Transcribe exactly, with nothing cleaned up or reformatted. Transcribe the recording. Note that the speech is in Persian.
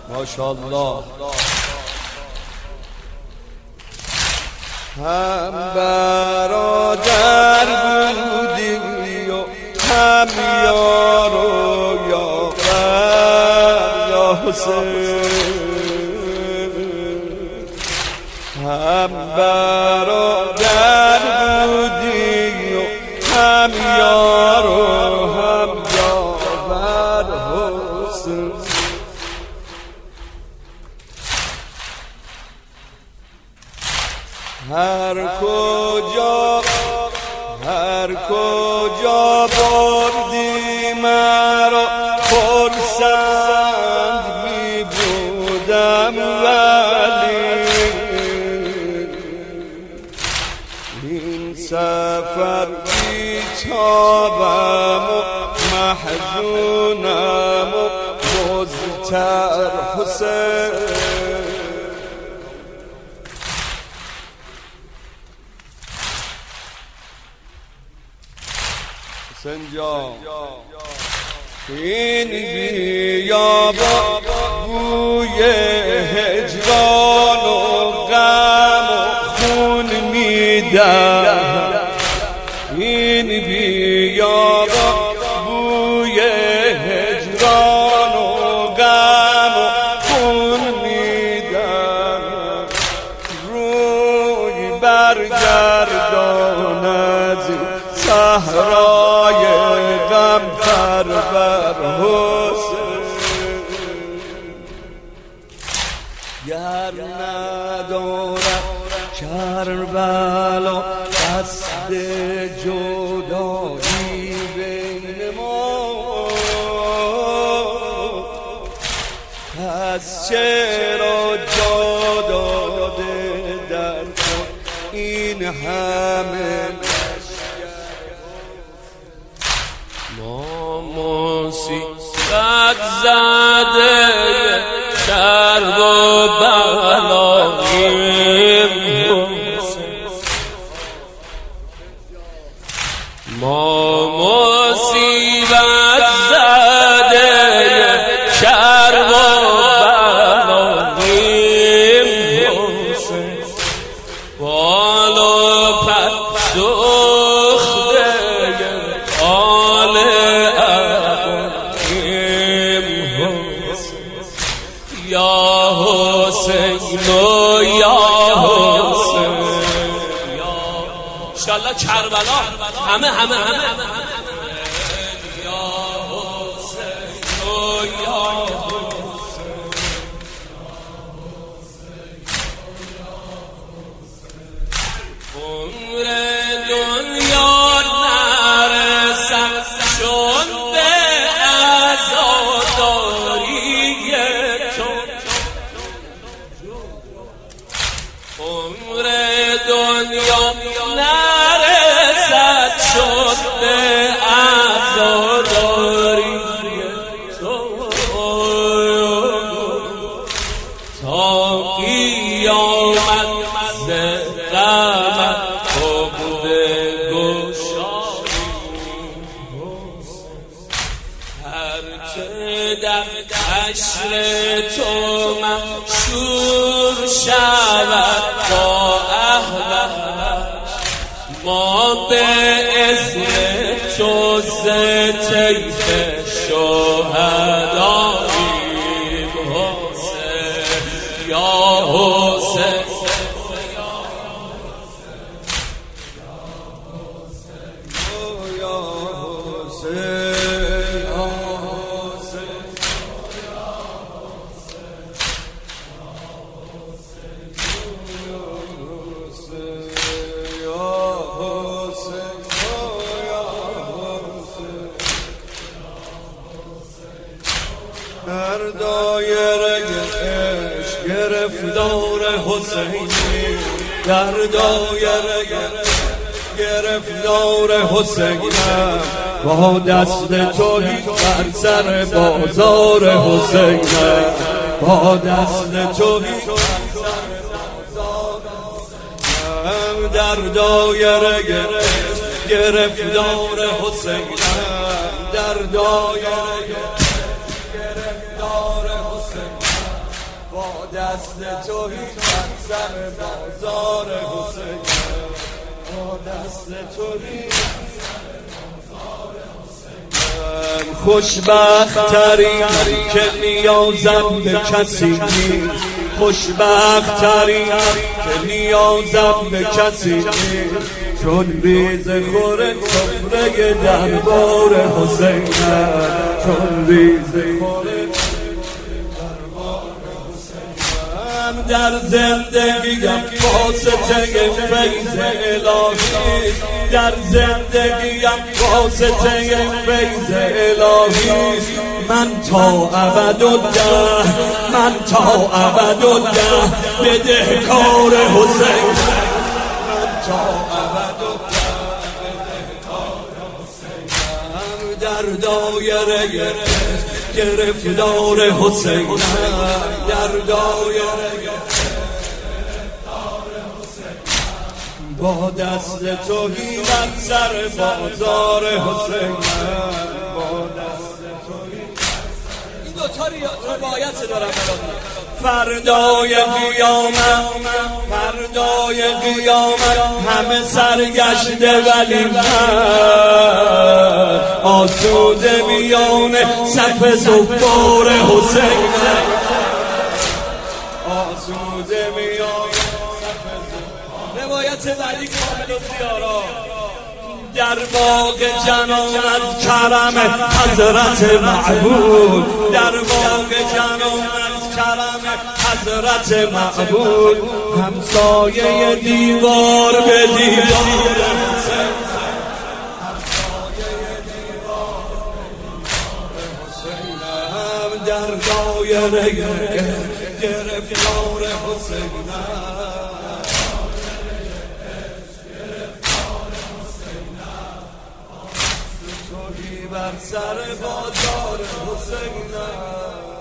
ماشاءالله. هم برادر بودی و هم یار و یاور یا حسین، هم برادر بودی و هم یار و هم یاور حسین. هر کجا هر کجا بردی مرا خرسند می بودم، ولی این سفر بیتابم و محزونم و مضطر حسین. سنجا این بیابان بوی هجران و غم و خون میدهد، این بیابان بوی هجران و غم و خون میدهد. روی برگردان از صحرای غم پرور حسین، گر ندارد کربلا دست جدایی بین ما، از چرا جا داده در تو این همه موسیقت زده درد و بلاییم ما مصیبت زده کرب و بلاییم حسین، بال و پر سخته آل یا حسین و یا حسین. انشالله کربلا همه همه همه یا حسین و یا حسین. عمر دنیا نرسد چون به عزاداری تو، عمر دنیا نرسد شد به عزاداری تو، تا قیامت ز غمت عقده گشایی. هرچه در عشر تو مشهور شود با اهلش، ما به اسم تو ز طیف شهداییم حسین یا حسین. در دایره عشق گرفتار حسینی، در دایره گرفتار حسینم، با دست تویی بر سر بازار حسینم، با دست تویی در دایره گرفتار حسینم، در دایره گرفتار حسینم. با دست توهی بر سر بازار حسین، با دست توهی خوشبخت ترین که نیازم به کسی نیست، خوشبخت ترین که نیازم به کسی نیست، چون ریز خوره سفره دربار حسین، چون ریز خوره در زندگیم واسطه فیض الهی، در زندگیم واسطه فیض الهی، من تا ابدالله، من تا ابدالله بدهکار حسین، من تا ابدالله بدهکار حسین، در دایره گرفتار حسین، در دایره با دست توهی بر سر بازار حسین، با دست توهی این دوتا روایت دارم. فردای قیامت، فردای قیامت همه سرگشته ولی من آسوده میان صف زبار حسین، آسوده میان صف زبار. روایت بعدی کامل و زیارا در باغ جنان از کرم حضرت معبود، در باغ جنان از کرم حضرت معبود، همسایه دیوار به دیوار حسین، در دایره گرفتار حسین، توهی بر سر بازار حسین.